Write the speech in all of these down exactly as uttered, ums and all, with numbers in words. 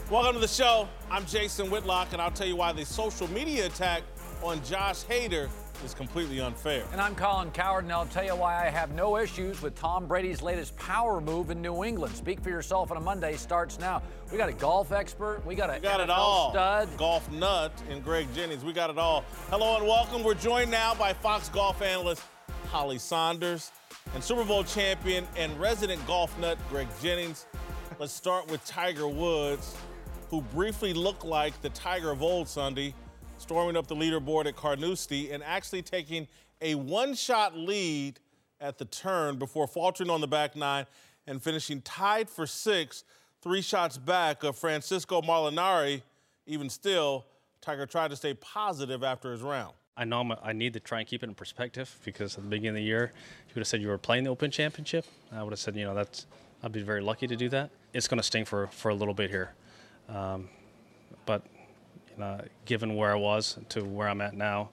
Welcome to the show. I'm Jason Whitlock, and I'll tell you why the social media attack on Josh Hader is completely unfair. And I'm Colin Cowherd, and I'll tell you why I have no issues with Tom Brady's latest power move in New England. Speak for yourself on a Monday starts now. We got a golf expert. We got a we got N F L it all. stud. Golf nut and Greg Jennings. We got it all. Hello and welcome. We're joined now by Fox golf analyst Holly Saunders and Super Bowl champion and resident golf nut Greg Jennings. Let's start with Tiger Woods, who briefly looked like the Tiger of old Sunday, storming up the leaderboard at Carnoustie and actually taking a one-shot lead at the turn before faltering on the back nine and finishing tied for six, three shots back of Francisco Molinari. Even still, Tiger tried to stay positive after his round. I know I'm a, I need to try and keep it in perspective because at the beginning of the year, you would have said you were playing the Open Championship. I would have said, you know, that's I'd be very lucky to do that. It's going to sting for, for a little bit here. Um, but you know, given where I was to where I'm at now,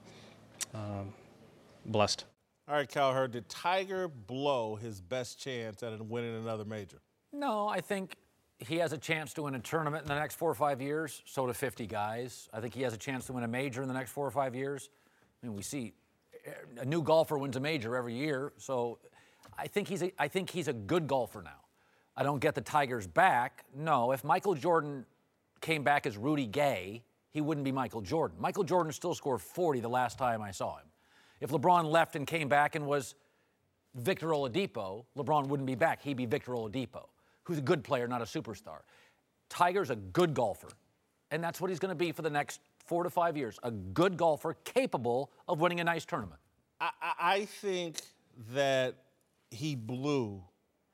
um, blessed. All right, Cowherd, did Tiger blow his best chance at winning another major? No, I think he has a chance to win a tournament in the next four or five years. So do fifty guys. I think he has a chance to win a major in the next four or five years. I mean, we see a new golfer wins a major every year. So I think he's a, I think he's a good golfer now. I don't get the Tigers back. No, if Michael Jordan came back as Rudy Gay, he wouldn't be Michael Jordan. Michael Jordan still scored forty the last time I saw him. If LeBron left and came back and was Victor Oladipo, LeBron wouldn't be back. He'd be Victor Oladipo, who's a good player, not a superstar. Tiger's a good golfer, and that's what he's going to be for the next four to five years, a good golfer capable of winning a nice tournament. I, I think that he blew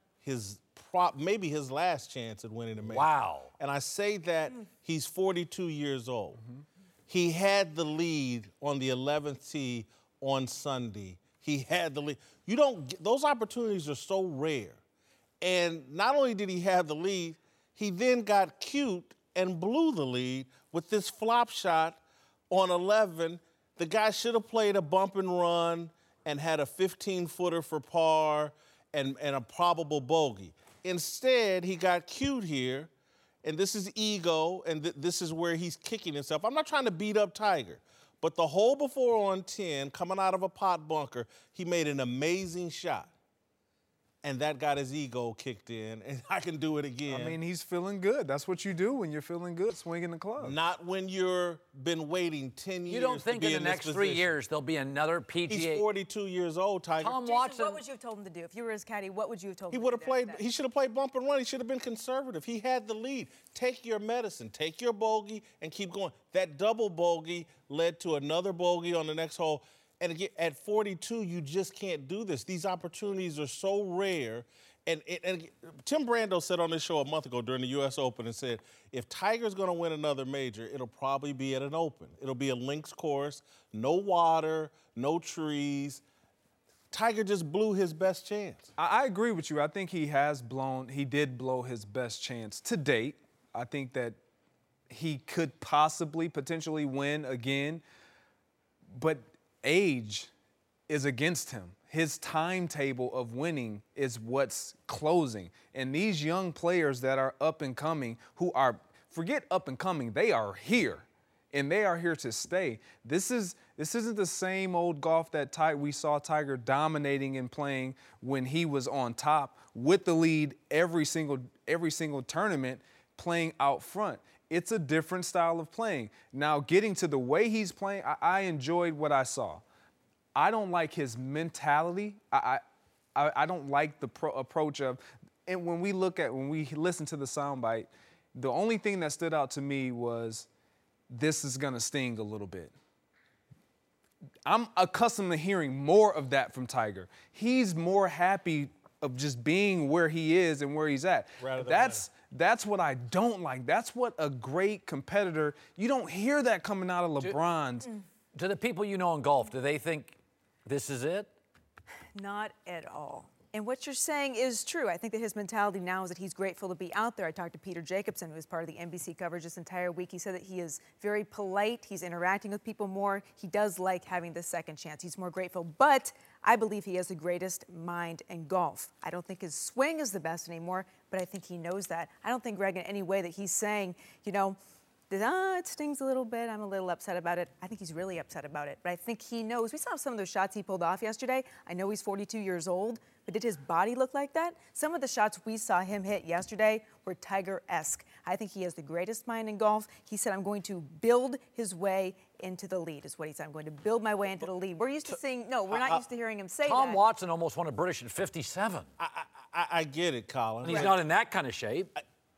his prop, maybe his last chance at winning a major. Wow. And I say that he's forty-two years old. Mm-hmm. He had the lead on the eleventh tee on Sunday. He had the lead. You don't get, those opportunities are so rare. And not only did he have the lead, he then got cute and blew the lead with this flop shot on eleven. The guy should have played a bump and run and had a fifteen-footer for par and, and a probable bogey. Instead, he got cute here, and this is ego, and th- this is where he's kicking himself. I'm not trying to beat up Tiger, but the hole before on ten, coming out of a pot bunker, he made an amazing shot. And that got his ego kicked in, and I can do it again. I mean, he's feeling good. That's what you do when you're feeling good, swinging the club. Not when you're been waiting ten years. You don't think to be in the in next this three position. years there'll be another P G A? He's forty-two years old, Tiger. Tom Jason, Watson. what would you have told him to do? If you were his caddy, what would you have told He him would to have do played. next? He should have played bump and run. He should have been conservative. He had the lead. Take your medicine. Take your bogey and keep going. That double bogey led to another bogey on the next hole. And again, at forty-two, you just can't do this. These opportunities are so rare. And, and, and Tim Brando said on this show a month ago during the U S Open and said, if Tiger's going to win another major, it'll probably be at an Open. It'll be a links course, no water, no trees. Tiger just blew his best chance. I, I agree with you. I think he has blown, he did blow his best chance to date. I think that he could possibly, potentially win again. But age is against him. His timetable of winning is what's closing. And these young players that are up and coming, who are, forget up and coming, they are here. And they are here to stay. This is this isn't the same old golf that Ty, we saw Tiger dominating and playing when he was on top with the lead every single every single tournament, playing out front. It's a different style of playing. Now, getting to the way he's playing, I, I enjoyed what I saw. I don't like his mentality. I I, I don't like the pro- approach of, and when we look at, when we listen to the soundbite, the only thing that stood out to me was, this is gonna sting a little bit. I'm accustomed to hearing more of that from Tiger. He's more happy of just being where he is and where he's at. That's that's what I don't like. That's what a great competitor, you don't hear that coming out of LeBron's. To, to the people you know in golf, do they think this is it? Not at all. And what you're saying is true. I think that his mentality now is that he's grateful to be out there. I talked to Peter Jacobson, who was part of the N B C coverage this entire week. He said that he is very polite. He's interacting with people more. He does like having the second chance. He's more grateful. But I believe he has the greatest mind in golf. I don't think his swing is the best anymore, but I think he knows that. I don't think, Greg, in any way that he's saying, you know, that, ah, it stings a little bit, I'm a little upset about it. I think he's really upset about it. But I think he knows. We saw some of those shots he pulled off yesterday. I know he's forty-two years old, but did his body look like that? Some of the shots we saw him hit yesterday were Tiger-esque. I think he has the greatest mind in golf. He said, I'm going to build his way into the lead, is what he said. I'm going to build my way into the lead. We're used to seeing, no, we're not used to hearing him say Tom that. Tom Watson almost won a British at fifty-seven. I, I, I get it, Colin. And he's not in that kind of shape.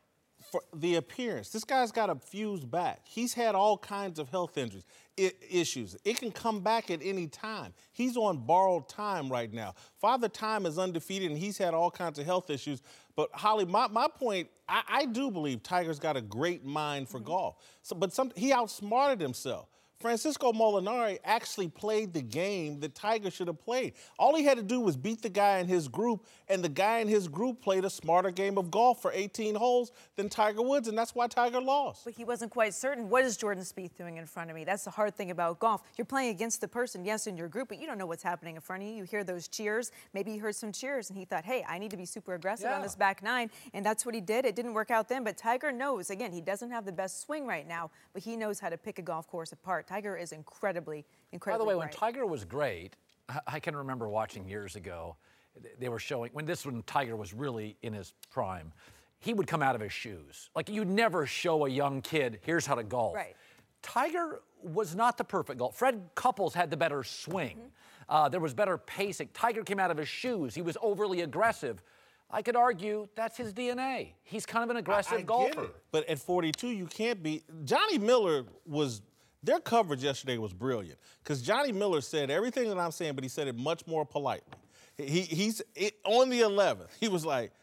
For the appearance, this guy's got a fused back. He's had all kinds of health injuries, I- issues. It can come back at any time. He's on borrowed time right now. Father Time is undefeated, and he's had all kinds of health issues. But, Holly, my, my point, I, I do believe Tiger's got a great mind for mm-hmm. golf. So, but some, he outsmarted himself. Francisco Molinari actually played the game that Tiger should have played. All he had to do was beat the guy in his group, and the guy in his group played a smarter game of golf for eighteen holes than Tiger Woods, and that's why Tiger lost. But he wasn't quite certain. What is Jordan Spieth doing in front of me? That's the hard thing about golf. You're playing against the person, yes, in your group, but you don't know what's happening in front of you. You hear those cheers. Maybe he heard some cheers, and he thought, hey, I need to be super aggressive yeah. on this back nine, and that's what he did. It didn't work out then, but Tiger knows. Again, he doesn't have the best swing right now, but he knows how to pick a golf course apart. Tiger is incredible. Incredibly, incredibly By the way, bright. when Tiger was great, I can remember watching years ago, they were showing, when this when Tiger was really in his prime, he would come out of his shoes. Like, you'd never show a young kid, here's how to golf. Right. Tiger was not the perfect golf. Fred Couples had the better swing. Mm-hmm. Uh, there was better pacing. Tiger came out of his shoes. He was overly aggressive. I could argue that's his D N A. He's kind of an aggressive I, I golfer. Get it. But at forty-two, you can't be. Johnny Miller was. Their coverage yesterday was brilliant because Johnny Miller said everything that I'm saying, but he said it much more politely. He, he's it, on the eleventh. He was like,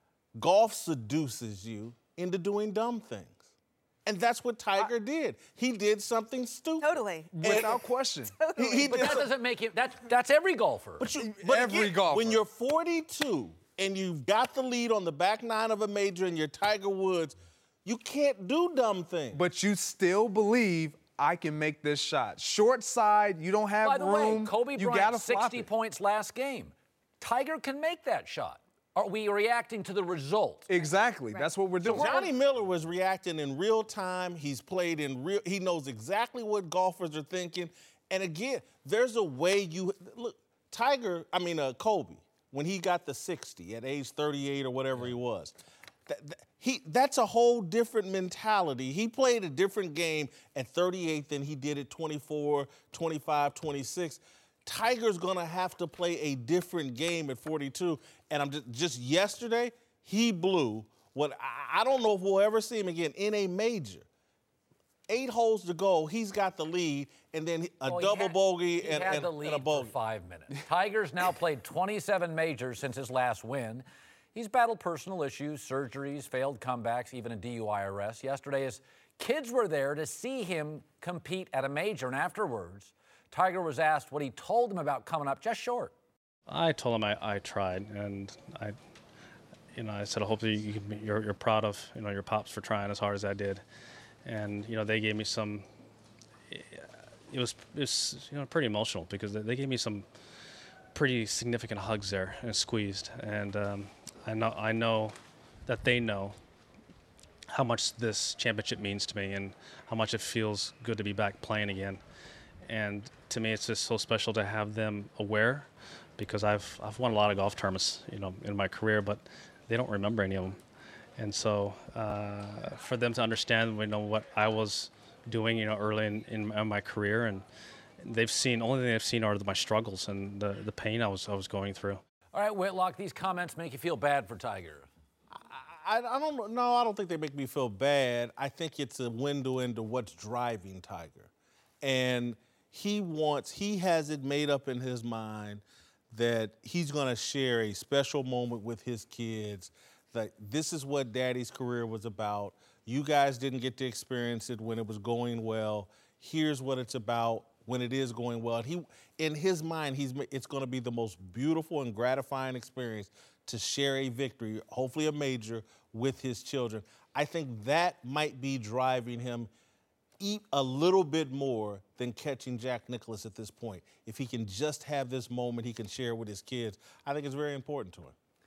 golf seduces you into doing dumb things. And that's what Tiger I, did. He did something stupid. Totally. Without question. Totally. He, he but that doesn't make him, that's, that's every golfer. But, you, but every again, golfer. When you're forty-two and you've got the lead on the back nine of a major and you're Tiger Woods, you can't do dumb things. But you still believe I can make this shot. Short side, you don't have By the room. way, Kobe you Bryant, gotta sixty points last game. Tiger can make that shot. Are we reacting to the result? Exactly. Right. That's what we're doing. So Johnny Miller was reacting in real time. He's played in real. He knows exactly what golfers are thinking. And again, there's a way you look. Tiger, I mean uh, Kobe, when he got the sixty at age thirty-eight or whatever he was. That, that, He, that's a whole different mentality. He played a different game at thirty-eight than he did at twenty-four, twenty-five, twenty-six. Tiger's gonna have to play a different game at forty-two. And I'm just, just yesterday, he blew what I, I don't know if we'll ever see him again in a major. Eight holes to go, he's got the lead, and then a well, double had, bogey he and, had and, the lead and a bogey. For five minutes. Tiger's now played twenty-seven majors since his last win. He's battled personal issues, surgeries, failed comebacks, even a D U I arrest. Yesterday, his kids were there to see him compete at a major, and afterwards, Tiger was asked what he told them about coming up just short. I told him I, I tried, and I, you know, I said, hopefully you can be, you're, you're proud of, you know, your pops for trying as hard as I did. And, you know, they gave me some, it was, it was you know, pretty emotional because they, they gave me some pretty significant hugs there and squeezed. And um, I know, I know that they know how much this championship means to me and how much it feels good to be back playing again. And to me, it's just so special to have them aware because I've I've won a lot of golf tournaments, you know, in my career, but they don't remember any of them. And so uh, for them to understand, you know, what I was doing, you know, early in, in my career, and they've seen, only thing they've seen are my struggles and the, the pain I was I was going through. All right, Whitlock, these comments make you feel bad for Tiger. I, I don't no, I don't think they make me feel bad. I think it's a window into what's driving Tiger. And he wants, he has it made up in his mind that he's going to share a special moment with his kids, that this is what Daddy's career was about. You guys didn't get to experience it when it was going well. Here's what it's about when it is going well. And he, in his mind, he's it's going to be the most beautiful and gratifying experience to share a victory, hopefully a major, with his children. I think that might be driving him eat a little bit more than catching Jack Nicklaus at this point. If he can just have this moment he can share with his kids, I think it's very important to him.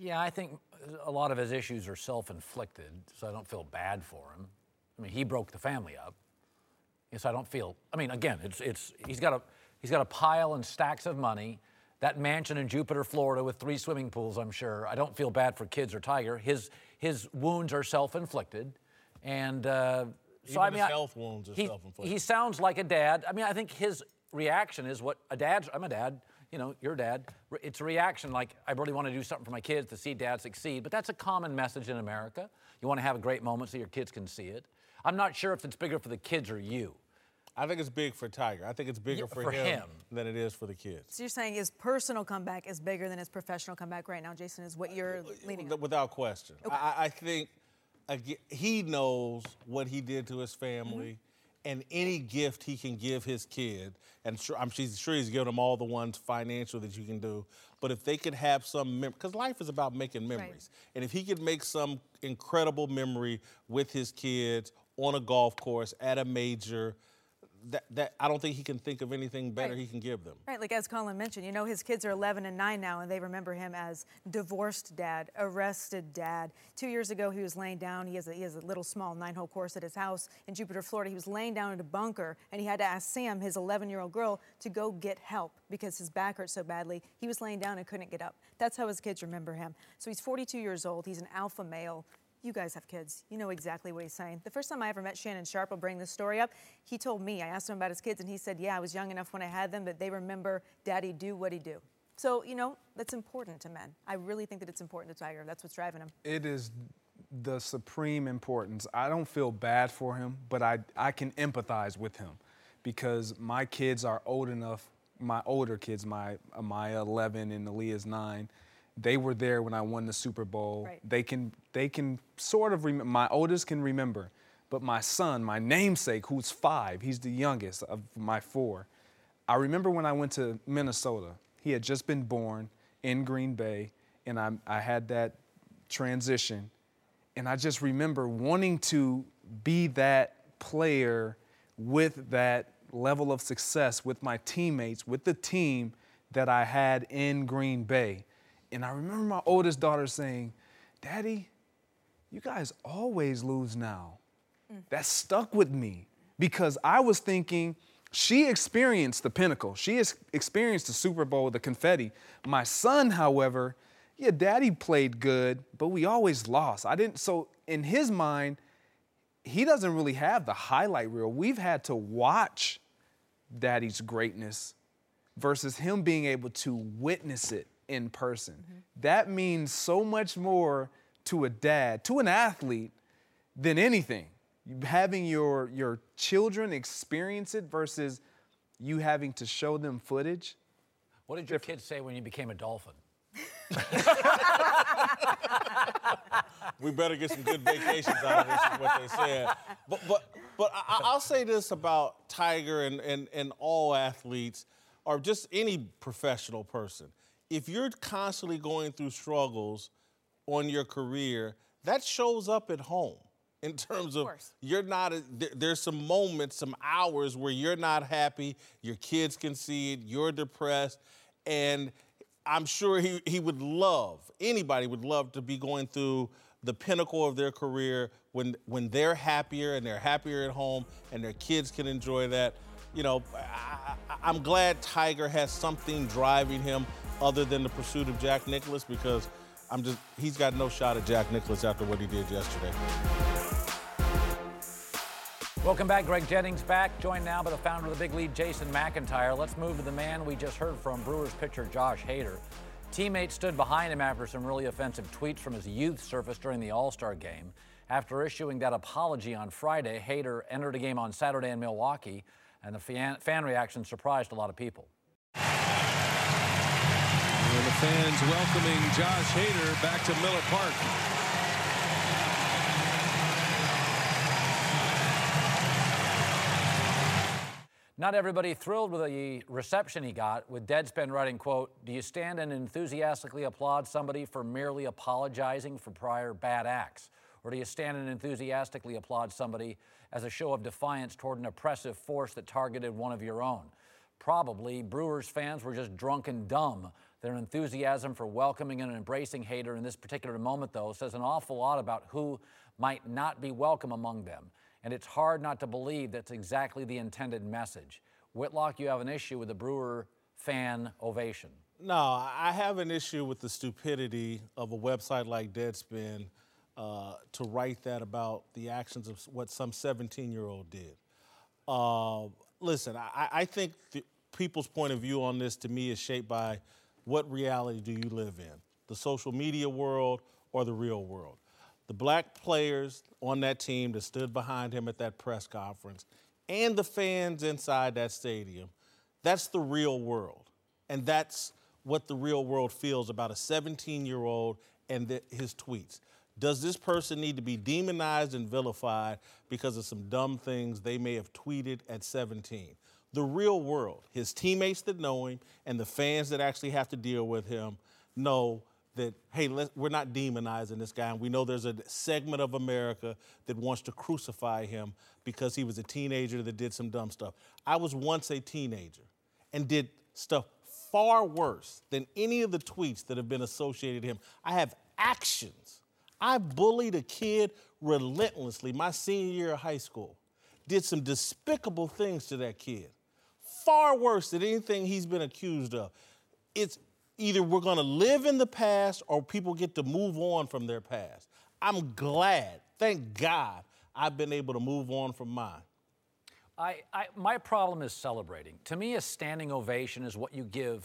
Yeah, I think a lot of his issues are self-inflicted, so I don't feel bad for him. I mean, he broke the family up. Yes, I don't feel. I mean, again, it's it's he's got a he's got a pile and stacks of money. That mansion in Jupiter, Florida, with three swimming pools. I'm sure. I don't feel bad for kids or Tiger. His his wounds are self-inflicted, and uh, so Even I mean, his I- health wounds are he, self-inflicted. he sounds like a dad. I mean, I think his reaction is what a dad's. I'm a dad. You know, your dad. It's a reaction like, I really want to do something for my kids to see dad succeed. But that's a common message in America. You want to have a great moment so your kids can see it. I'm not sure if it's bigger for the kids or you. I think it's big for Tiger. I think it's bigger Yeah, for, for him, him. than it is for the kids. So you're saying his personal comeback is bigger than his professional comeback right now, Jason, is what you're leaning on? Without question. I, I think again, he knows what he did to his family, and any gift he can give his kid, and sure, I'm she's sure he's given them all the ones financial that you can do, but if they could have some memory, because life is about making memories, and if he could make some incredible memory with his kids on a golf course at a major, that, that I don't think he can think of anything better Right. he can give them. Right, like as Colin mentioned, you know, his kids are eleven and nine now, and they remember him as divorced dad, arrested dad. Two years ago, he was laying down. He has a, he has a little small nine-hole course at his house in Jupiter, Florida. He was laying down in a bunker, and he had to ask Sam, his eleven-year-old girl, to go get help because his back hurt so badly. He was laying down and couldn't get up. That's how his kids remember him. So he's forty-two years old. He's an alpha male. You guys have kids. You know exactly what he's saying. The first time I ever met Shannon Sharpe, I'll bring this story up, he told me, I asked him about his kids, and he said, yeah, I was young enough when I had them that they remember Daddy do what he do. So, you know, that's important to men. I really think that it's important to Tiger. That's what's driving him. It is the supreme importance. I don't feel bad for him, but I, I can empathize with him because my kids are old enough, my older kids, my Amaya eleven and Aaliyah's nine, they were there when I won the Super Bowl. Right. They can they can sort of remember. My oldest can remember, but my son, my namesake, who's five, he's the youngest of my four. I remember when I went to Minnesota. He had just been born in Green Bay, and I, I had that transition. And I just remember wanting to be that player with that level of success with my teammates, with the team that I had in Green Bay. And I remember my oldest daughter saying, Daddy, you guys always lose now. Mm. That stuck with me because I was thinking, she experienced the pinnacle. She has experienced the Super Bowl, the confetti. My son, however, yeah, Daddy played good, but we always lost. I didn't, so in his mind, he doesn't really have the highlight reel. We've had to watch Daddy's greatness versus him being able to witness it in person. Mm-hmm. That means so much more to a dad, to an athlete, than anything. Having your, your children experience it versus you having to show them footage. What did your kids say when you became a Dolphin? We better get some good vacations out of this, is what they said. But but but I, I'll say this about Tiger and, and, and all athletes, or just any professional person. If you're constantly going through struggles on your career, that shows up at home in terms of, of you're not, a, there, there's some moments, some hours where you're not happy, your kids can see it, you're depressed, and I'm sure he, he would love, anybody would love to be going through the pinnacle of their career when when they're happier and they're happier at home and their kids can enjoy that. You know, I, I, I'm glad Tiger has something driving him other than the pursuit of Jack Nicklaus, because I'm just, he's got no shot at Jack Nicklaus after what he did yesterday. Welcome back. Greg Jennings back, joined now by the founder of the Big Lead, Jason McIntyre. Let's move to the man we just heard from, Brewers pitcher Josh Hader. Teammates stood behind him after some really offensive tweets from his youth surfaced during the All-Star game. After issuing that apology on Friday, Hader entered a game on Saturday in Milwaukee, and the fan, fan reaction surprised a lot of people. And the fans welcoming Josh Hader back to Miller Park. Not everybody thrilled with the reception he got, with Deadspin writing, quote, "Do you stand and enthusiastically applaud somebody for merely apologizing for prior bad acts? Or do you stand and enthusiastically applaud somebody as a show of defiance toward an oppressive force that targeted one of your own?" Probably Brewers fans were just drunk and dumb. Their enthusiasm for welcoming and embracing Hader in this particular moment, though, says an awful lot about who might not be welcome among them. And it's hard not to believe that's exactly the intended message. Whitlock, you have an issue with the Brewer fan ovation. No, I have an issue with the stupidity of a website like Deadspin uh, to write that about the actions of what some seventeen-year-old did. Uh, listen, I, I think the people's point of view on this, to me, is shaped by what reality do you live in, the social media world or the real world. The black players on that team that stood behind him at that press conference and the fans inside that stadium, that's the real world. And that's what the real world feels about a seventeen-year-old and the, his tweets. Does this person need to be demonized and vilified because of some dumb things they may have tweeted at seventeen? The real world, his teammates that know him and the fans that actually have to deal with him know that, hey, let's, we're not demonizing this guy. And we know there's a segment of America that wants to crucify him because he was a teenager that did some dumb stuff. I was once a teenager and did stuff far worse than any of the tweets that have been associated with him. I have actions. I bullied a kid relentlessly my senior year of high school, did some despicable things to that kid, far worse than anything he's been accused of. It's either we're going to live in the past or people get to move on from their past. I'm glad, thank God, I've been able to move on from mine. I, I, my problem is celebrating. To me, a standing ovation is what you give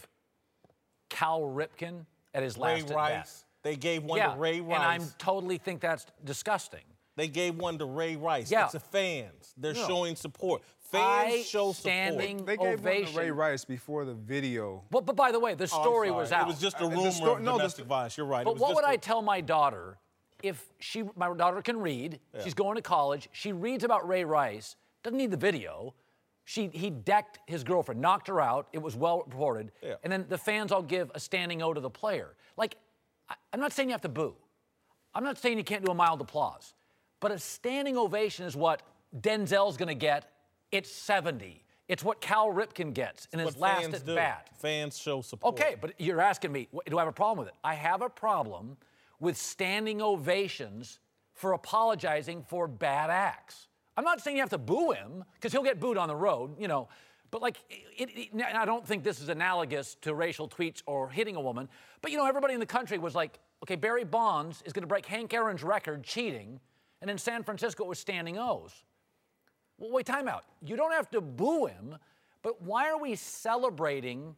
Cal Ripken at his Ray last at Rice. bat. They gave one yeah, to Ray Rice. and I totally think that's disgusting. They gave one to Ray Rice. Yeah. It's the fans. They're No. showing support. Fans I show standing support. They gave ovation. one to Ray Rice before the video. But, but by the way, the Oh, I'm story sorry. was out. It was just a Uh, the rumor sto- of no, the domestic sto- violence. You're right. It But was what just would a- I tell my daughter if she, my daughter can read, Yeah. she's going to college, she reads about Ray Rice, doesn't need the video. She, he decked his girlfriend, knocked her out. It was well reported. Yeah. And then the fans all give a standing O to the player. Like, I, I'm not saying you have to boo. I'm not saying you can't do a mild applause. But a standing ovation is what Denzel's going to get at seventy. It's what Cal Ripken gets in his what last fans at do. bat. Fans show support. Okay, but you're asking me, wh- do I have a problem with it? I have a problem with standing ovations for apologizing for bad acts. I'm not saying you have to boo him, because he'll get booed on the road, you know. But, like, it, it, and I don't think this is analogous to racial tweets or hitting a woman. But, you know, everybody in the country was like, okay, Barry Bonds is going to break Hank Aaron's record cheating. And in San Francisco, it was standing O's. Well, wait, time out. You don't have to boo him, but why are we celebrating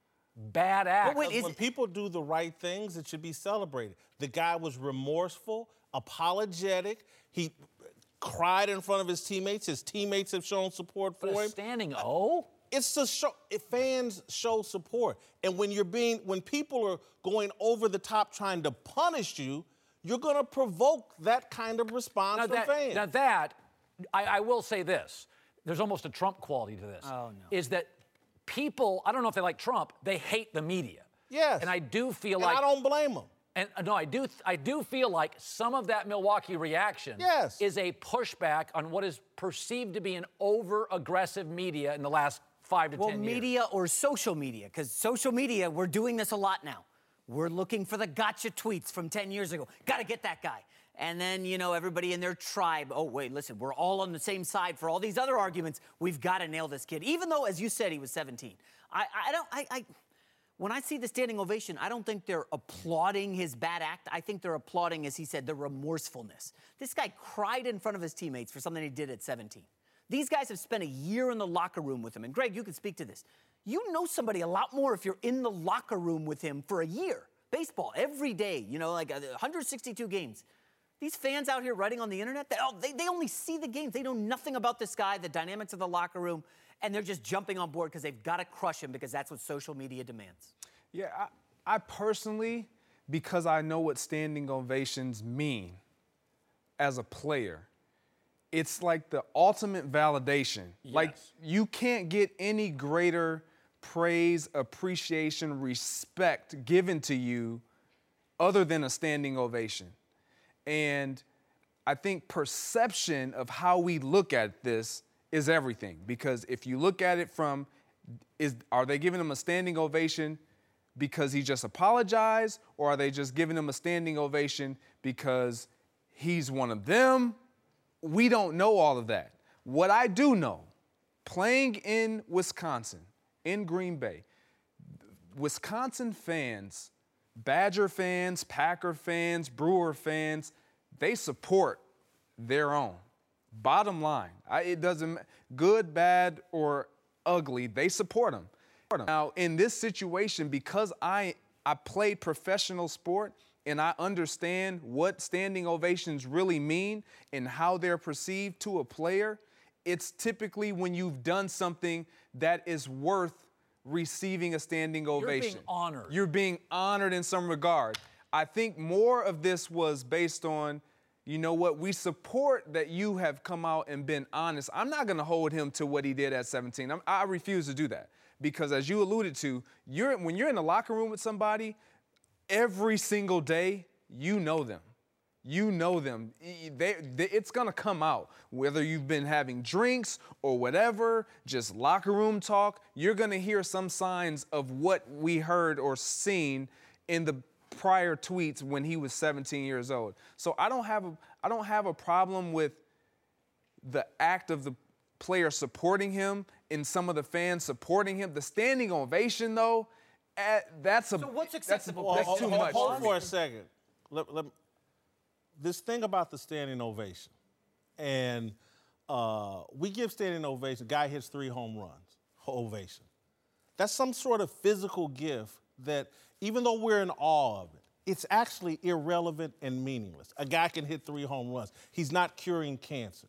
bad acts? wait, is When it- people do the right things, it should be celebrated. The guy was remorseful, apologetic. He cried in front of his teammates. His teammates have shown support for But a him. standing O? It's a show. It, fans show support, and when you're being, when people are going over the top trying to punish you, you're going to provoke that kind of response Now from that, fans. now that I, I will say this. There's almost a Trump quality to this. Oh, no. Is that people, I don't know if they like Trump, they hate the media. Yes. And I do feel and like... I don't blame them. And uh, no, I do. I do feel like some of that Milwaukee reaction Yes. is a pushback on what is perceived to be an over-aggressive media in the last five to Well, ten years. media or social media, because social media, we're doing this a lot now. We're looking for the gotcha tweets from ten years ago. Got to get that guy. And then, you know, everybody in their tribe, oh, wait, listen, we're all on the same side for all these other arguments. We've got to nail this kid. Even though, as you said, he was seventeen. I, I don't, I, I, when I see the standing ovation, I don't think they're applauding his bad act. I think they're applauding, as he said, the remorsefulness. This guy cried in front of his teammates for something he did at seventeen. These guys have spent a year in the locker room with him. And Greg, you can speak to this. You know somebody a lot more if you're in the locker room with him for a year. Baseball, every day, you know, like one hundred sixty-two games. These fans out here writing on the internet, they, oh, they, they only see the games. They know nothing about this guy, the dynamics of the locker room, and they're just jumping on board because they've got to crush him because that's what social media demands. Yeah, I, I personally, because I know what standing ovations mean as a player, it's like the ultimate validation. Like, you can't get any greater praise, appreciation, respect given to you other than a standing ovation. And I think perception of how we look at this is everything. Because if you look at it from, is are they giving him a standing ovation because he just apologized, or are they just giving him a standing ovation because he's one of them? We don't know all of that. What I do know, playing in Wisconsin, in Green Bay, Wisconsin fans, Badger fans, Packer fans, Brewer fans, they support their own. Bottom line, I, it doesn't good, bad, or ugly, they support them. Now, in this situation, because I I played professional sport and I understand what standing ovations really mean and how they're perceived to a player, it's typically when you've done something that is worth receiving a standing ovation. You're being honored. You're being honored in some regard. I think more of this was based on, you know what, we support that you have come out and been honest. I'm not going to hold him to what he did at seventeen. I'm, I refuse to do that because, as you alluded to, you're when you're in the locker room with somebody, every single day, you know them. You know them. They, they, it's going to come out. Whether you've been having drinks or whatever, just locker room talk, you're going to hear some signs of what we heard or seen in the prior tweets when he was seventeen years old. So I don't have a, I don't have a problem with the act of the player supporting him and some of the fans supporting him. The standing ovation, though, uh, that's a So what's that's, acceptable? that's Hold- too hold- much. Hold for a second. Let- let- this thing about the standing ovation, and uh, we give standing ovation. Guy hits three home runs, ovation. That's some sort of physical gift that, even though we're in awe of it, it's actually irrelevant and meaningless. A guy can hit three home runs. He's not curing cancer.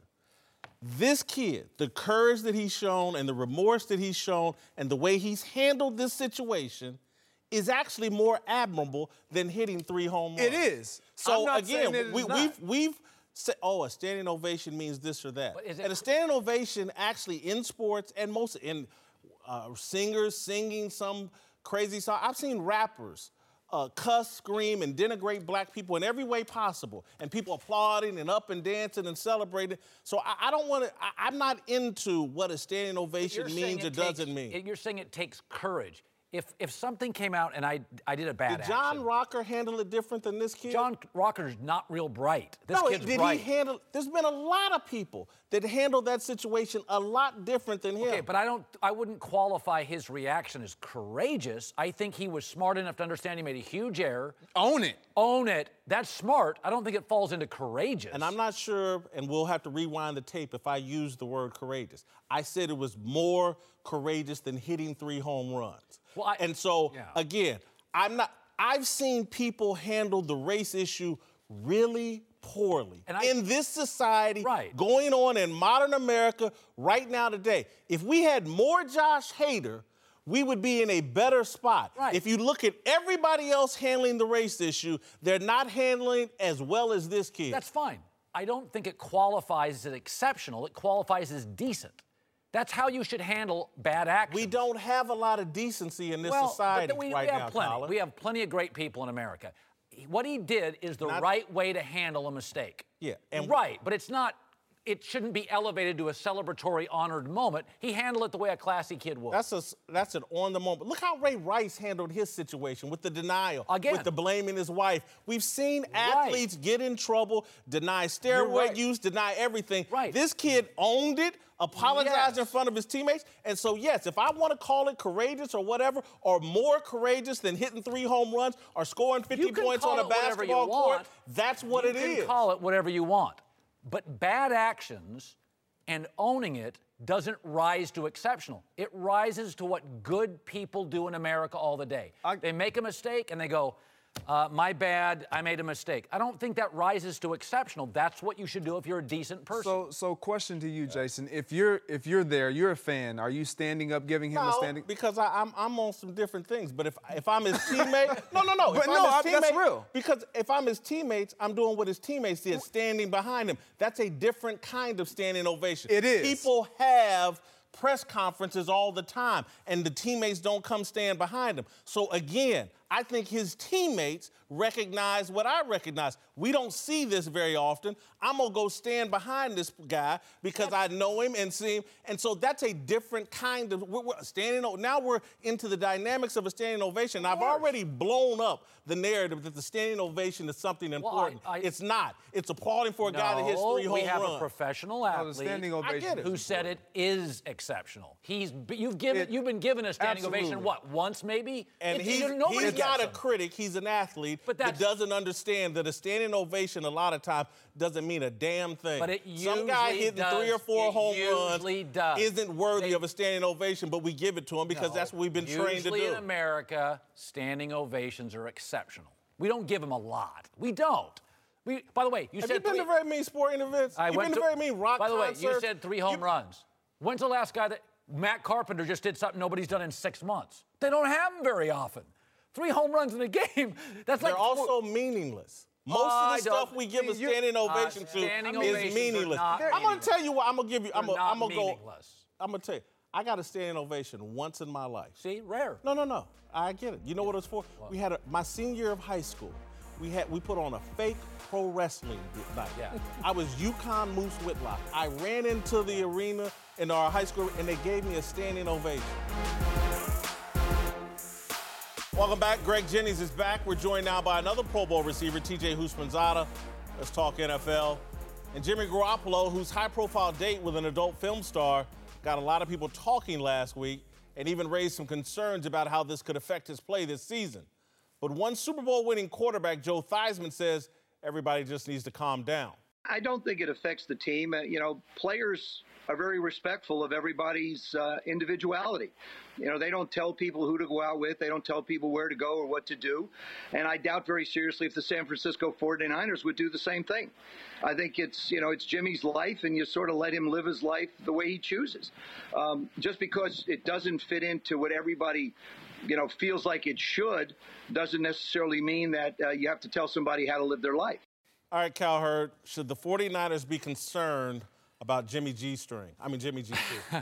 This kid, the courage that he's shown and the remorse that he's shown and the way he's handled this situation is actually more admirable than hitting three home runs. It is. So I'm not again, saying that it's we, not. we've we've said, oh, a standing ovation means this or that. But is it- and a standing ovation actually in sports and most in uh, singers singing some crazy song. I've seen rappers uh, cuss, scream, and denigrate black people in every way possible, and people applauding and up and dancing and celebrating. So I, I don't want to. I'm not into what a standing ovation You're saying means or it takes- doesn't mean. it- You're saying it takes courage. If if something came out and I I did a bad Did John action, Rocker handle it different than this kid? John Rocker's not real bright. This no, kid's did bright. he handle? There's been a lot of people that handled that situation a lot different than him. Okay, but I don't. I wouldn't qualify his reaction as courageous. I think he was smart enough to understand he made a huge error. Own it. Own it. That's smart. I don't think it falls into courageous. And I'm not sure, and we'll have to rewind the tape if I use the word courageous. I said it was more courageous than hitting three home runs. Well, I- and so, yeah. again, I'm not. I've seen people handle the race issue really poorly And I- in this society, Right. going on in modern America right now today. If we had more Josh Hader, we would be in a better spot. Right. If you look at everybody else handling the race issue, they're not handling it as well as this kid. That's fine. I don't think it qualifies as exceptional. It qualifies as decent. That's how you should handle bad actions. We don't have a lot of decency in this well, society but we, right we have now, plenty. Colin. We have plenty of great people in America. What he did is the Not- right way to handle a mistake. Yeah, and- right, but it's not. It shouldn't be elevated to a celebratory, honored moment. He handled it the way a classy kid would. That's a that's an on the moment. Look how Ray Rice handled his situation with the denial, Again. with the blaming his wife. We've seen Right. athletes get in trouble, deny steroid right. use, deny everything. Right. This kid owned it, apologized Yes. in front of his teammates, and so yes, if I want to call it courageous or whatever, or more courageous than hitting three home runs or scoring fifty You can points call on a it whatever you basketball court, want. that's what you it can is. call it whatever you want. But bad actions and owning it doesn't rise to exceptional. It rises to what good people do in America all the day. I- they make a mistake and they go, uh, my bad, I made a mistake. I don't think that rises to exceptional. That's what you should do if you're a decent person. So, so question to you, Jason. If you're if you're there, you're a fan. Are you standing up, giving him a No, standing? because I, I'm I'm on some different things. But if if I'm his teammate, no, no, no. But if no, I'm his I- that's teammate- real. Because if I'm his teammates, I'm doing what his teammates did, standing behind him. That's a different kind of standing ovation. It is. People have press conferences all the time, and the teammates don't come stand behind them. So again, I think his teammates recognize what I recognize. We don't see this very often. I'm going to go stand behind this guy because I know him and see him. And so that's a different kind of we're, we're standing. Now we're into the dynamics of a standing ovation. I've already blown up the narrative that the standing ovation is something important. Well, I, I, it's not. It's applauding for a no, guy that hits three home runs. we have a professional athlete no, the standing ovation who said it is exceptional. He's you've given it, you've been given a standing absolutely. ovation what once maybe, and it, he's, you know, he's not them. a critic. He's an athlete but that doesn't understand that a standing ovation a lot of times doesn't mean a damn thing. But it Some guy hitting does. three or four it home usually runs does. isn't worthy they, of a standing ovation, but we give it to him because no, that's what we've been trained to do. Usually in America, standing ovations are exceptional. We don't give them a lot. We don't. We, by the way, you Have said you been three, to very mean sporting events? I You've went been to, to very mean rock By the way, concerts? you said three home you, runs. When's the last guy that Matt Carpenter just did something nobody's done in six months? They don't have them very often. Three home runs in a game. That's They're like also meaningless. Most Uh, of the I stuff don't- we give a you- standing uh, ovation standing to ovations is are meaningless. not I'm going to tell you what I'm going to give you. I'm They're going not to go. meaningless. I'm going to tell you. I got a standing ovation once in my life. See, rare. No, no, no. I get it. You know what it was for? What? We had a, my senior year of high school. We had we put on a fake pro wrestling night. Yeah. I was UConn Moose Whitlock. I ran into the arena in our high school, and they gave me a standing ovation. Welcome back. Greg Jennings is back. We're joined now by another Pro Bowl receiver, T J Houshmandzadeh. Let's talk N F L. And Jimmy Garoppolo, whose high-profile date with an adult film star got a lot of people talking last week and even raised some concerns about how this could affect his play this season. But one Super Bowl winning quarterback, Joe Theismann, says everybody just needs to calm down. I don't think it affects the team. Uh, you know, players are very respectful of everybody's uh, individuality. You know, they don't tell people who to go out with. They don't tell people where to go or what to do. And I doubt very seriously if the San Francisco forty-niners would do the same thing. I think it's, you know, it's Jimmy's life, and you sort of let him live his life the way he chooses. Um, just because it doesn't fit into what everybody, you know, feels like it should, doesn't necessarily mean that uh, you have to tell somebody how to live their life. All right, Cowherd, should the forty-niners be concerned about Jimmy G-string? I mean, Jimmy G-string.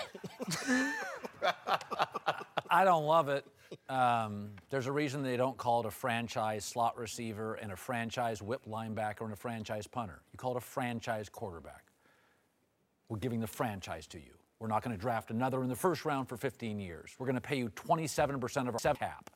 I don't love it. Um, there's a reason they don't call it a franchise slot receiver and a franchise whip linebacker and a franchise punter. You call it a franchise quarterback. We're giving the franchise to you. We're not going to draft another in the first round for fifteen years. We're going to pay you twenty-seven percent of our cap.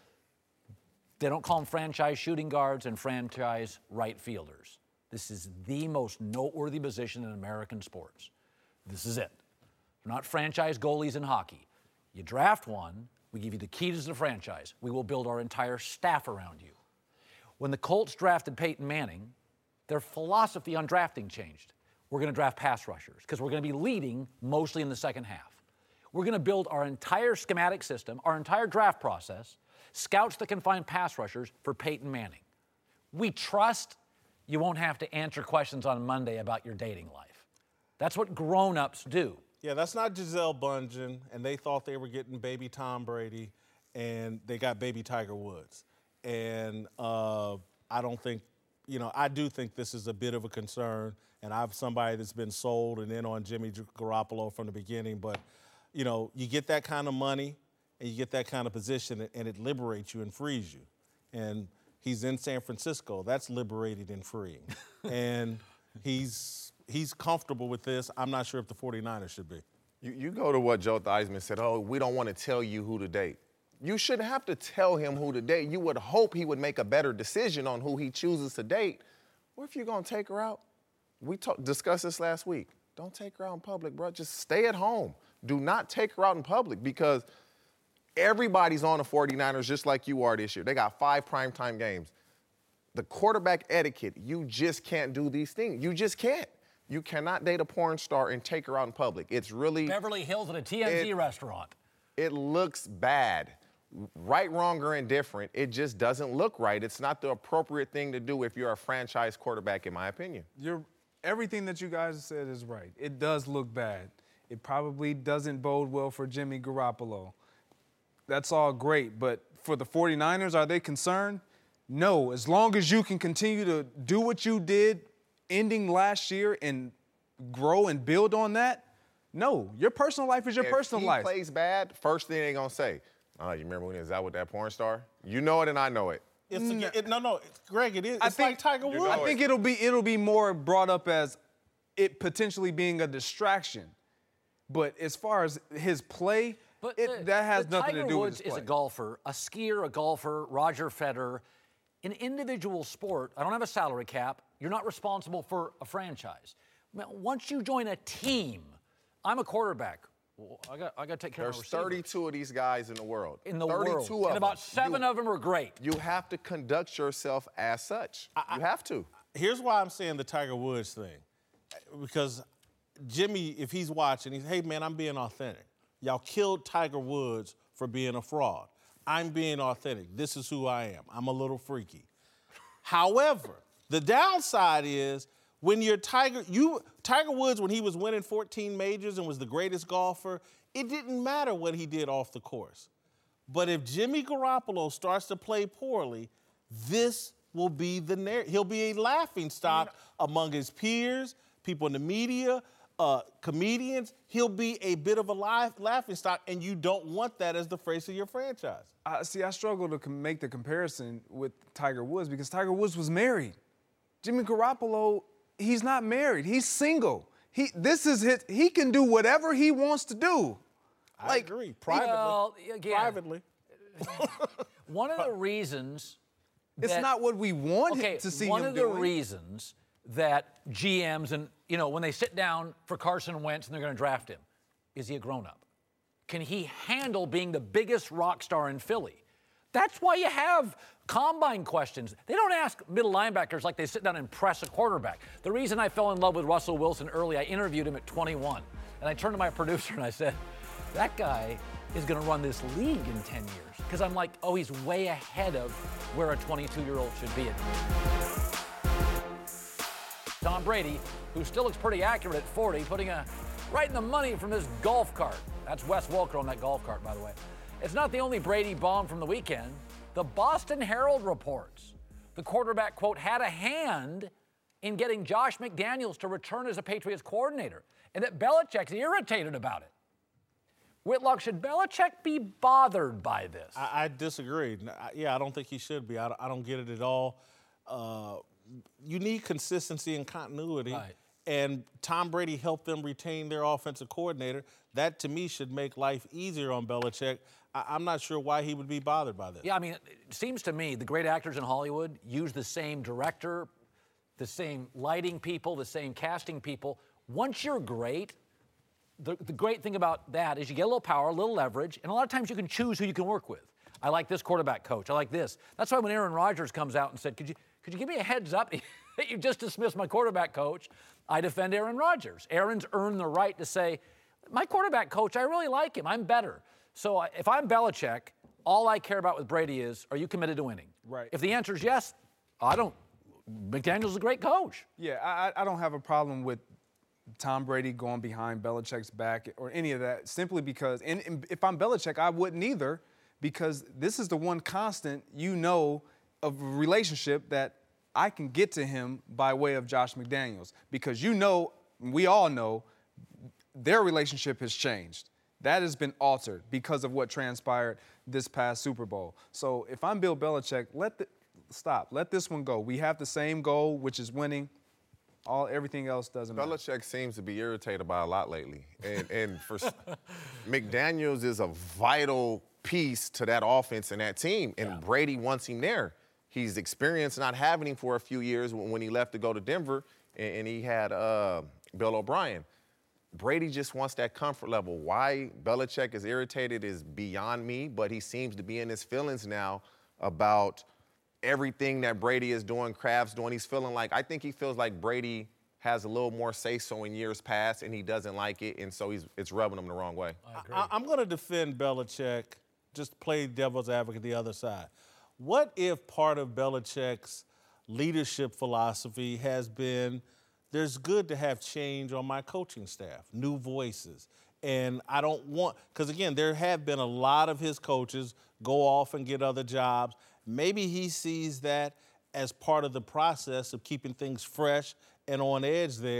They don't call them franchise shooting guards and franchise right fielders. This is the most noteworthy position in American sports. This is it. They're not franchise goalies in hockey. You draft one, we give you the keys to the franchise. We will build our entire staff around you. When the Colts drafted Peyton Manning, their philosophy on drafting changed. We're going to draft pass rushers because we're going to be leading mostly in the second half. We're going to build our entire schematic system, our entire draft process, scouts that can find pass rushers for Peyton Manning. We trust you won't have to answer questions on Monday about your dating life. That's what grown-ups do. Yeah, that's not Gisele Bundchen, and they thought they were getting baby Tom Brady, and they got baby Tiger Woods. And uh, I don't think, you know, I do think this is a bit of a concern, and I'm somebody that's been sold and in on Jimmy Garoppolo from the beginning, but, you know, you get that kind of money, and you get that kind of position, and it liberates you and frees you. And he's in San Francisco. That's liberated and freeing. And he's he's comfortable with this. I'm not sure if the forty-niners should be. You, you go to what Joe Theismann said, oh, we don't want to tell you who to date. You shouldn't have to tell him who to date. You would hope he would make a better decision on who he chooses to date. What if you're going to take her out? We talk, discussed this last week. Don't take her out in public, bro. Just stay at home. Do not take her out in public because everybody's on the forty-niners just like you are this year. They got five primetime games. The quarterback etiquette, you just can't do these things. You just can't. You cannot date a porn star and take her out in public. It's really... Beverly Hills at a T M Z it, restaurant. It looks bad. Right, wrong, or indifferent, it just doesn't look right. It's not the appropriate thing to do if you're a franchise quarterback, in my opinion. You're, everything that you guys said is right. It does look bad. It probably doesn't bode well for Jimmy Garoppolo. That's all great, but for the forty-niners, are they concerned? No. As long as you can continue to do what you did ending last year and grow and build on that, no. Your personal life is your if personal he life. plays bad, first thing they're going to say, Oh, you remember when he was out with that porn star? You know it and I know it. It's a, it, no, no, it's, Greg, it is. It's I think, like Tiger Woods. I think it'll be it'll be more brought up as it potentially being a distraction. But as far as his play, But it, the, that has the nothing Tiger to do Woods with his play. is a golfer, a skier, a golfer, Roger Federer. In individual sport, I don't have a salary cap. You're not responsible for a franchise. Once you join a team, I'm a quarterback. Well, I got, I got to take care There's of my receiver. thirty-two of these guys in the world. In the thirty-two world. of And about them. seven you, of them are great. You have to conduct yourself as such. I, you have to. Here's why I'm saying the Tiger Woods thing. Because Jimmy, if he's watching, he's, hey, man, I'm being authentic. Y'all killed Tiger Woods for being a fraud. I'm being authentic. This is who I am. I'm a little freaky. However, the downside is when you're Tiger, you Tiger Woods, when he was winning fourteen majors and was the greatest golfer, it didn't matter what he did off the course. But if Jimmy Garoppolo starts to play poorly, this will be the narrative. He'll be a laughing stock among his peers, people in the media, uh, comedians. He'll be a bit of a laugh, laughing stock, and you don't want that as the face of your franchise. I, see, I struggle to com- make the comparison with Tiger Woods because Tiger Woods was married. Jimmy Garoppolo, he's not married. He's single. He, this is his, he can do whatever he wants to do. I Like, agree. Privately. Well, again, Privately. One of the reasons It's that- not what we want okay, to see one him of the doing. reasons that G Ms and, you know, when they sit down for Carson Wentz and they're going to draft him, is he a grown-up? Can he handle being the biggest rock star in Philly? That's why you have combine questions. They don't ask middle linebackers like they sit down and press a quarterback. The reason I fell in love with Russell Wilson early, I interviewed him at twenty-one, and I turned to my producer and I said, that guy is going to run this league in ten years. Because I'm like, oh, he's way ahead of where a twenty-two-year-old should be. Tom Brady, who still looks pretty accurate at forty, putting a right in the money from his golf cart. That's Wes Welker on that golf cart, by the way. It's not the only Brady bomb from the weekend. The Boston Herald reports the quarterback, quote, had a hand in getting Josh McDaniels to return as a Patriots coordinator, and that Belichick's irritated about it. Whitlock, should Belichick be bothered by this? I, I disagree. I, yeah, I don't think he should be. I, don't- I don't get it at all. Uh, you need consistency and continuity. Right. And Tom Brady helped them retain their offensive coordinator. That, to me, should make life easier on Belichick. I, I'm not sure why he would be bothered by this. Yeah, I mean, it seems to me the great actors in Hollywood use the same director, the same lighting people, the same casting people. Once you're great, the, the great thing about that is you get a little power, a little leverage, and a lot of times you can choose who you can work with. I like this quarterback coach. I like this. That's why when Aaron Rodgers comes out and said, could you, could you give me a heads up that you just dismissed my quarterback coach, I defend Aaron Rodgers. Aaron's earned the right to say, my quarterback coach, I really like him. I'm better. So uh, if I'm Belichick, all I care about with Brady is, are you committed to winning? Right. If the answer is yes, I don't. McDaniel's a great coach. Yeah, I, I don't have a problem with Tom Brady going behind Belichick's back or any of that, simply because, and, and if I'm Belichick, I wouldn't either, because this is the one constant you know of a relationship that I can get to him by way of Josh McDaniels, because you know, we all know, their relationship has changed. That has been altered because of what transpired this past Super Bowl. So if I'm Bill Belichick, let the, stop, let this one go. We have the same goal, which is winning. All everything else doesn't matter. Belichick seems to be irritated by a lot lately, and and for McDaniels is a vital piece to that offense and that team, and yeah. Brady wants him there. He's experienced not having him for a few years when, when he left to go to Denver, and, and he had uh, Bill O'Brien. Brady just wants that comfort level. Why Belichick is irritated is beyond me, but he seems to be in his feelings now about everything that Brady is doing, Kraft's doing. He's feeling like, I think he feels like Brady has a little more say-so in years past, and he doesn't like it, and so he's it's rubbing him the wrong way. I I, I'm going to defend Belichick, just play devil's advocate the other side. What if part of Belichick's leadership philosophy has been, there's good to have change on my coaching staff, new voices. And I don't want, because again, there have been a lot of his coaches go off and get other jobs. Maybe he sees that as part of the process of keeping things fresh and on edge there.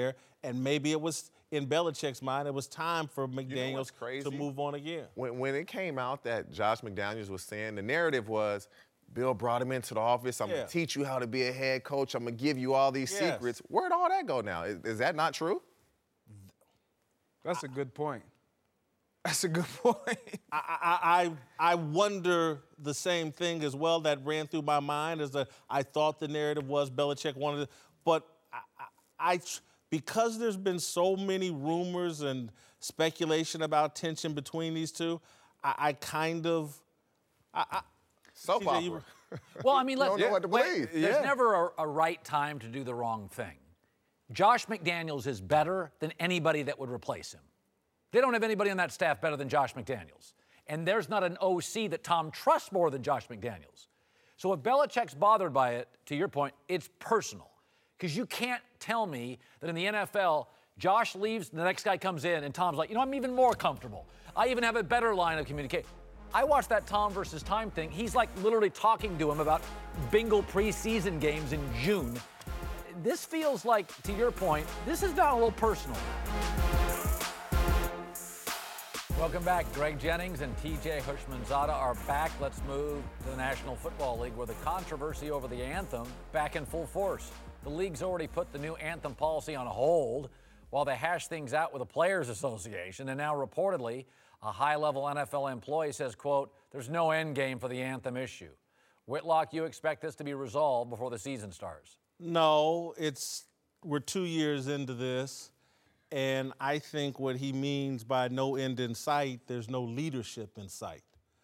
and maybe it was in Belichick's mind, it was time for McDaniels crazy? to move on again. When, when it came out that Josh McDaniels was saying, the narrative was, Bill brought him into the office. I'm Yeah. going to teach you how to be a head coach. I'm going to give you all these Yes. secrets. Where'd all that go now? Is, is that not true? That's a good point. That's a good point. I, I, I I wonder the same thing as well that ran through my mind as that I thought the narrative was Belichick wanted it. But I, I, I, because there's been so many rumors and speculation about tension between these two, I, I kind of, I, I, Soap T J, you opera. were- Well, I mean, You let's, don't know what to believe. there's Yeah. never a, a right time to do the wrong thing. Josh McDaniels is better than anybody that would replace him. They don't have anybody on that staff better than Josh McDaniels. And there's not an O C that Tom trusts more than Josh McDaniels. So if Belichick's bothered by it, to your point, it's personal. Because you can't tell me that in the N F L, Josh leaves, the next guy comes in, and Tom's like, you know, I'm even more comfortable. I even have a better line of communication. I watched that Tom versus Time thing. He's like literally talking to him about bingo preseason games in June. This feels like, to your point, this is now a little personal. Welcome back. Greg Jennings and T J Houshmandzadeh are back. Let's move to the National Football League, where the controversy over the anthem back in full force. The league's already put the new anthem policy on hold while they hash things out with the Players Association. And now reportedly, a high-level N F L employee says, quote, there's no end game for the anthem issue. Whitlock, you expect this to be resolved before the season starts? No, it's we're two years into this, and I think what he means by no end in sight, there's no leadership in sight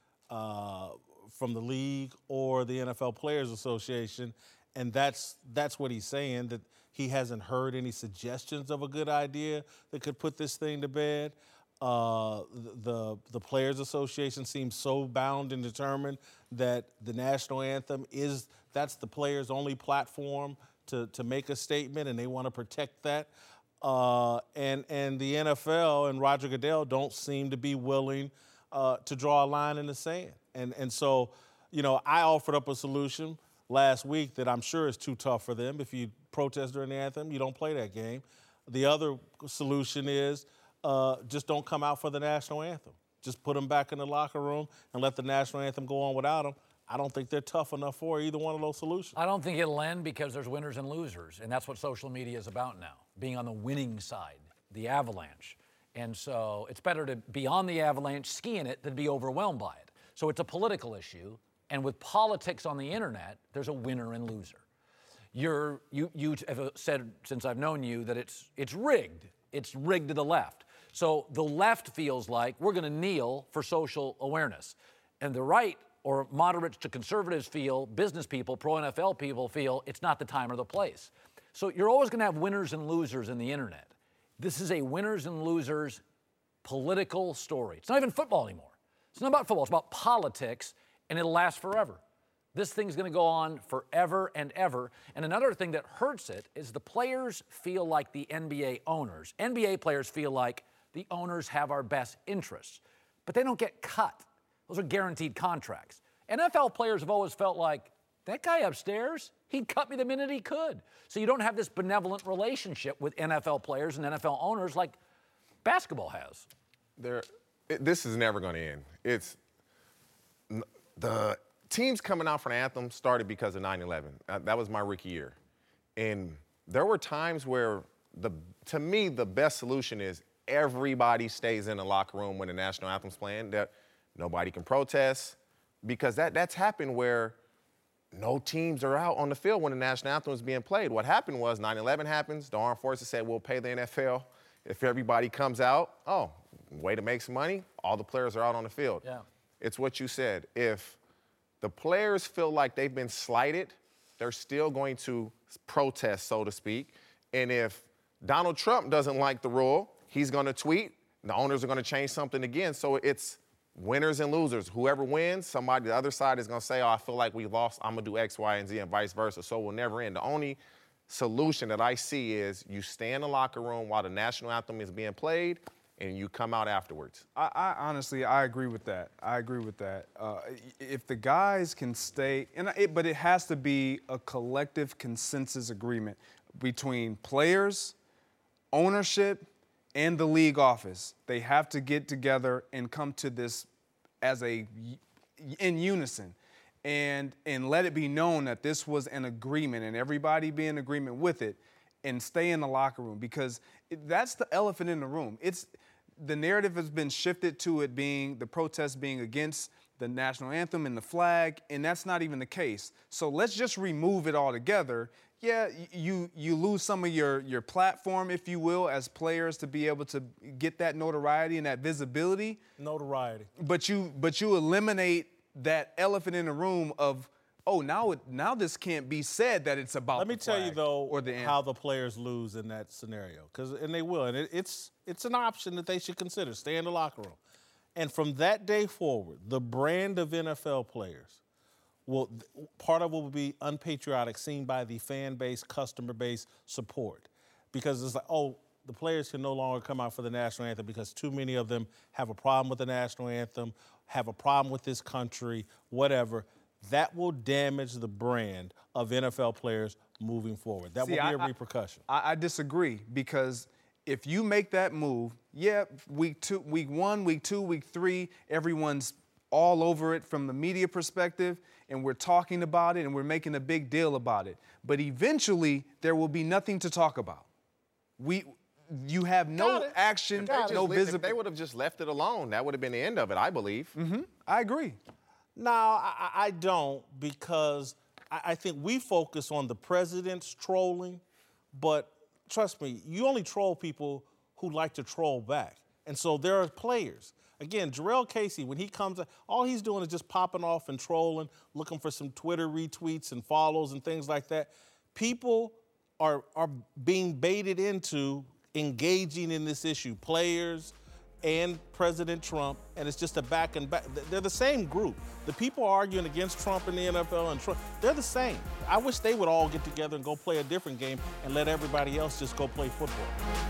uh, from the league or the N F L Players Association, and that's that's what he's saying, that he hasn't heard any suggestions of a good idea that could put this thing to bed. Uh, the the Players Association seems so bound and determined that the national anthem is that's the players' only platform to to make a statement, and they want to protect that. Uh, and and the N F L and Roger Goodell don't seem to be willing uh, to draw a line in the sand. And and so, you know, I offered up a solution last week that I'm sure is too tough for them. If you protest during the anthem, you don't play that game. The other solution is uh, just don't come out for the national anthem. Just put them back in the locker room and let the national anthem go on without them. I don't think they're tough enough for either one of those solutions. I don't think it'll end because there's winners and losers, and that's what social media is about now, being on the winning side, the avalanche. And so it's better to be on the avalanche, skiing it, than be overwhelmed by it. So it's a political issue, and with politics on the internet, there's a winner and loser. You're, you, you have said, since I've known you, that it's, it's rigged. It's rigged to the left. So the left feels like we're going to kneel for social awareness. And the right, or moderates to conservatives feel, business people, pro-N F L people feel, it's not the time or the place. So you're always going to have winners and losers in the internet. This is a winners and losers political story. It's not even football anymore. It's not about football. It's about politics, and it'll last forever. This thing's going to go on forever and ever. And another thing that hurts it is the players feel like the N B A owners. N B A players feel like the owners have our best interests, but they don't get cut. Those are guaranteed contracts. N F L players have always felt like, that guy upstairs, he'd cut me the minute he could. So you don't have this benevolent relationship with N F L players and N F L owners like basketball has. There, it, this is never going to end. It's the teams coming out for the anthem started because of nine eleven. Uh, that was my rookie year. And there were times where, the to me, the best solution is everybody stays in the locker room when the national anthem's playing. That nobody can protest, because that, that's happened where no teams are out on the field when the national anthem is being played. What happened was nine eleven happens, the armed forces said, we'll pay the N F L. If everybody comes out, oh, way to make some money, all the players are out on the field. Yeah. It's what you said. If the players feel like they've been slighted, they're still going to protest, so to speak. And if Donald Trump doesn't like the rule, he's going to tweet. The owners are going to change something again. So it's winners and losers. Whoever wins, somebody, the other side is going to say, oh, I feel like we lost, I'm going to do X, Y, and Z, and vice versa. So we'll never end. The only solution that I see is you stay in the locker room while the national anthem is being played, and you come out afterwards. I, I honestly, I agree with that. I agree with that. Uh, if the guys can stay, and it, but it has to be a collective consensus agreement between players, ownership and the league office, they have to get together and come to this as a in unison. And, and let it be known that this was an agreement and everybody be in agreement with it and stay in the locker room, because it, that's the elephant in the room. It's the narrative has been shifted to it being the protest being against the national anthem and the flag, and that's not even the case. So let's just remove it altogether. Yeah, you you lose some of your, your platform, if you will, as players to be able to get that notoriety and that visibility. Notoriety. But you but you eliminate that elephant in the room of, oh, now it, now this can't be said that it's about. Let me the tell you flag though or the anthem. how the players lose in that scenario, because and they will, and it, it's it's an option that they should consider. Stay in the locker room, and from that day forward, the brand of N F L players will part of it will be unpatriotic, seen by the fan base, customer base support, because it's like, oh, the players can no longer come out for the national anthem because too many of them have a problem with the national anthem, have a problem with this country, whatever. That will damage the brand of N F L players moving forward. That See, will be I, a repercussion. I, I disagree, because if you make that move, yeah, week two, week one, week two, week three, everyone's all over it from the media perspective, and we're talking about it and we're making a big deal about it. But eventually, there will be nothing to talk about. We, you have no action, no visibility. If they would have just left it alone, that would have been the end of it, I believe. Mm-hmm. I agree. No, I, I don't, because I, I think we focus on the president's trolling, but trust me, you only troll people who like to troll back. And so there are players. Again, Jurrell Casey, when he comes, all he's doing is just popping off and trolling, looking for some Twitter retweets and follows and things like that. People are, are being baited into engaging in this issue, players and President Trump, and it's just a back and back. They're the same group. The people arguing against Trump in the N F L and Trump, they're the same. I wish they would all get together and go play a different game and let everybody else just go play football.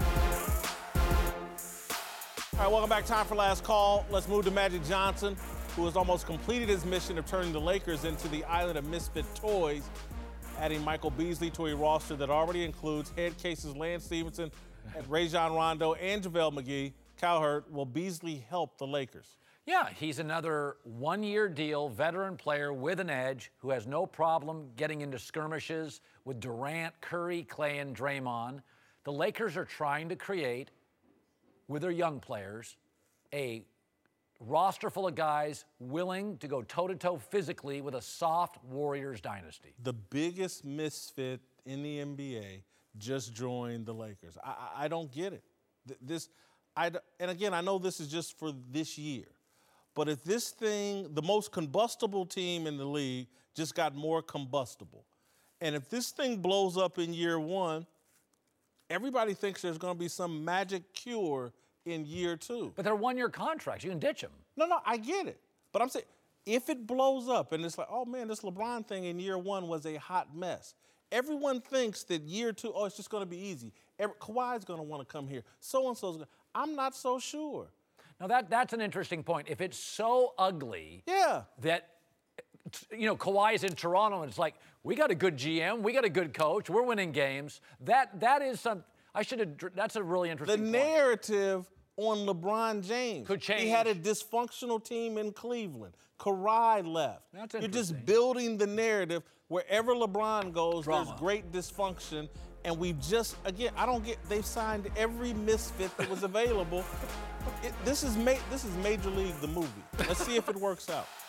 All right, welcome back. Time for last call. Let's move to Magic Johnson, who has almost completed his mission of turning the Lakers into the island of misfit toys, adding Michael Beasley to a roster that already includes head cases Lance Stevenson, and Rajon Rondo, and JaVale McGee. Cowherd, will Beasley help the Lakers? Yeah, he's another one-year deal, veteran player with an edge who has no problem getting into skirmishes with Durant, Curry, Clay, and Draymond. The Lakers are trying to create, with their young players, a roster full of guys willing to go toe-to-toe physically with a soft Warriors dynasty. The biggest misfit in the N B A just joined the Lakers. I, I, I don't get it. This, I, and again, I know this is just for this year, but if this thing, the most combustible team in the league, just got more combustible, and if this thing blows up in year one, everybody thinks there's going to be some magic cure in year two. But they're one-year contracts. You can ditch them. No, no, I get it. But I'm saying, if it blows up and it's like, oh, man, this LeBron thing in year one was a hot mess. Everyone thinks that year two, oh, it's just going to be easy. Every, Kawhi's going to want to come here. So-and-so's going to. I'm not so sure. Now, that, that's an interesting point. If it's so ugly yeah. that, you know, Kawhi's in Toronto and it's like, we got a good G M, we got a good coach, we're winning games. That That is some, I should have, that's a really interesting The point. narrative on LeBron James. Could change. He had a dysfunctional team in Cleveland. Kawhi left. That's You're interesting. just building the narrative. Wherever LeBron goes, Drama. there's great dysfunction. And we've just, again, I don't get, they've signed every misfit that was available. It, this is ma- this is Major League, the movie. Let's see if it works out.